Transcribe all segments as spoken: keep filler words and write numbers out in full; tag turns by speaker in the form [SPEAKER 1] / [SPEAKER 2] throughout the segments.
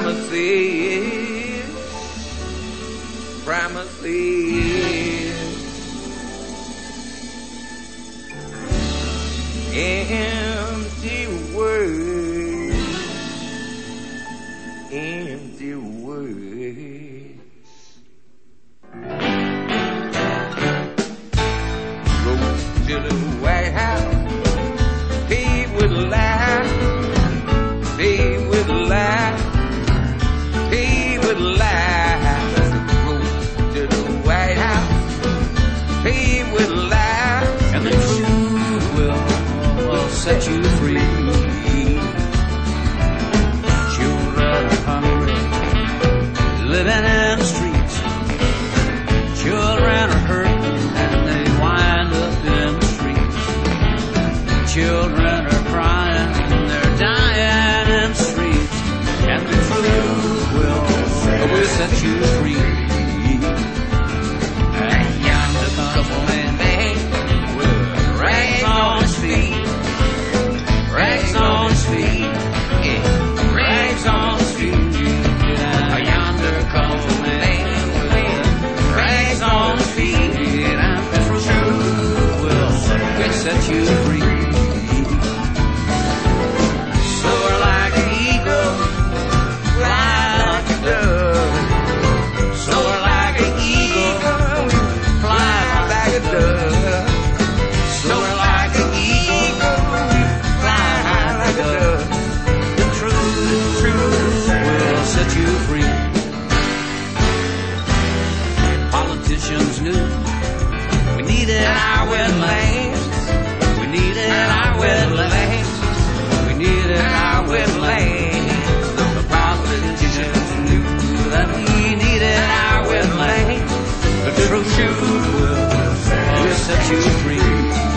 [SPEAKER 1] Promises, promises, empty words, empty words. Road to the White House, paved with lies, paved with lies, paved with lies. Road to the White House, paved with lies,
[SPEAKER 2] and the truth will, will set you free. Children are hungry, living in the streets. Children are hurting and they wind up in the streets. Children are crying and they're dying in the streets. And the truth will, will set you free. And yonder comes a man with rags on his feet, rags on his feet, yeah, rags on his feet. And yonder comes a man with rags on his feet, and the truth will set you free. Soar like an eagle, fly like a dove. Soar like an eagle, fly like a dove. Soar like an eagle, fly like a dove. The truth, the truth will set you free. Politicians knew we needed our wetlands. We needed our wetlands. We needed our wetlands. The politicians knew that we needed our wetlands. The truth will, will set you free.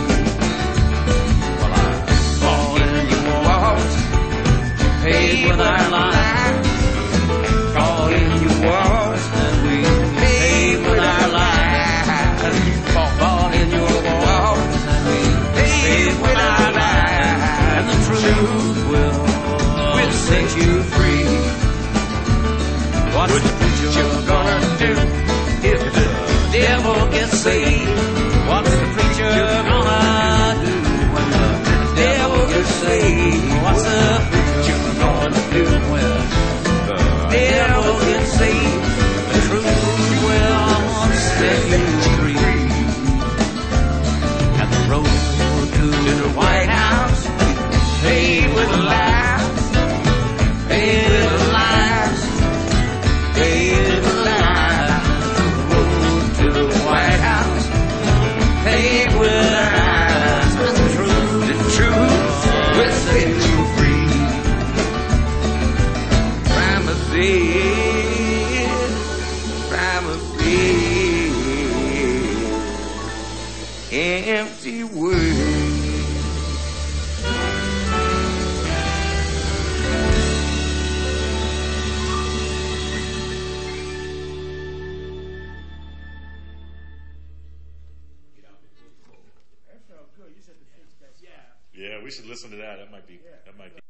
[SPEAKER 2] Well, I fall in your walls, paid with our lives. Fall in your walls, and we paid with our lives. Fall in your walls, and we paid with our lives. And the truth will, will set you free. What's the preacher gonna do if the devil gets saved? What's the preacher gonna do when the devil gets saved? What's the preacher gonna do when the devil gets saved? The truth will set you free. And the road to the White House, paved with lies, paved with lies, paved with lies. The road to the White House, paved with lies. And the truth, the truth will set you free. Promises, promises, empty words.
[SPEAKER 3] Yeah, we should listen to that. That might be, that might be.